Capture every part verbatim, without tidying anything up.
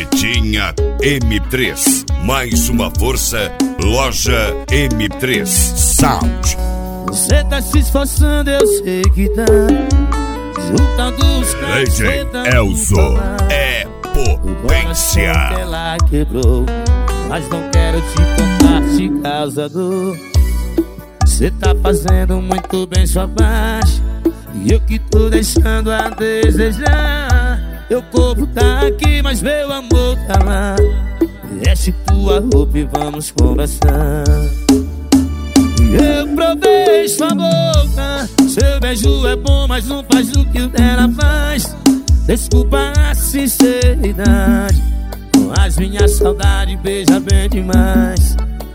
Carretinha M três. Mais uma força. Loja M três Sound. Você tá se esforçando, eu sei que tá. Juntando os D J Elzo é potência. Ela quebrou, mas não quero te contar de causa dor. Você tá fazendo muito bem sua parte, e eu que tô deixando a desejar. Meu corpo tá aqui, mas meu amor tá lá. Veste tua roupa e vamos conversar. Eu provei sua boca, seu beijo é bom, mas não faz o que o dela faz. Desculpa a sinceridade, mas minha saudade beija bem demais.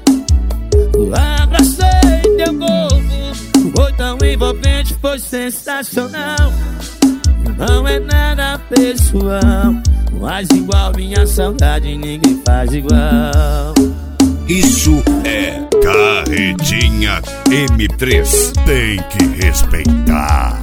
Abracei teu corpo, foi tão envolvente, foi sensacional. Não é nada pessoal, mas igual minha saudade ninguém faz igual. Isso é Carretinha M três. Tem que respeitar.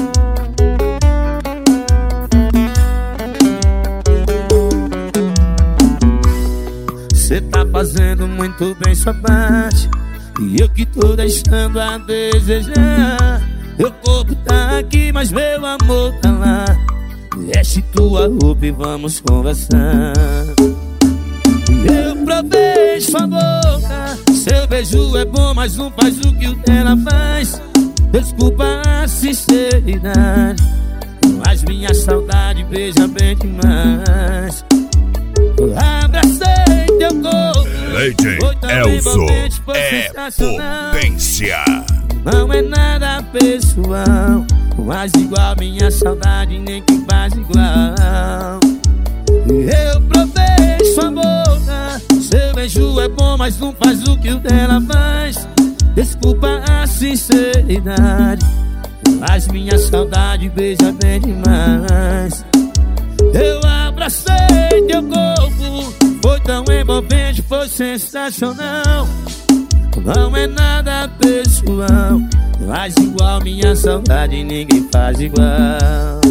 Cê tá fazendo muito bem sua parte, e eu que tô deixando a desejar. Meu corpo tá aqui, mas meu amor tá lá. Veste tua roupa e vamos conversar. Eu provei sua boca, seu beijo é bom, mas não faz o que o dela faz. Desculpa a sinceridade, mas minha saudade beija bem demais. Abracei teu corpo, D J Elzo é potência. Não é nada pessoal, mas igual minha saudade nem que faz igual. Eu provei sua boca, seu beijo é bom, mas não faz o que o dela faz. Desculpa a sinceridade, mas minha saudade beija bem demais. Eu abracei teu corpo, foi tão envolvente, foi sensacional. Não é nada pessoal, mas igual minha saudade ninguém faz igual.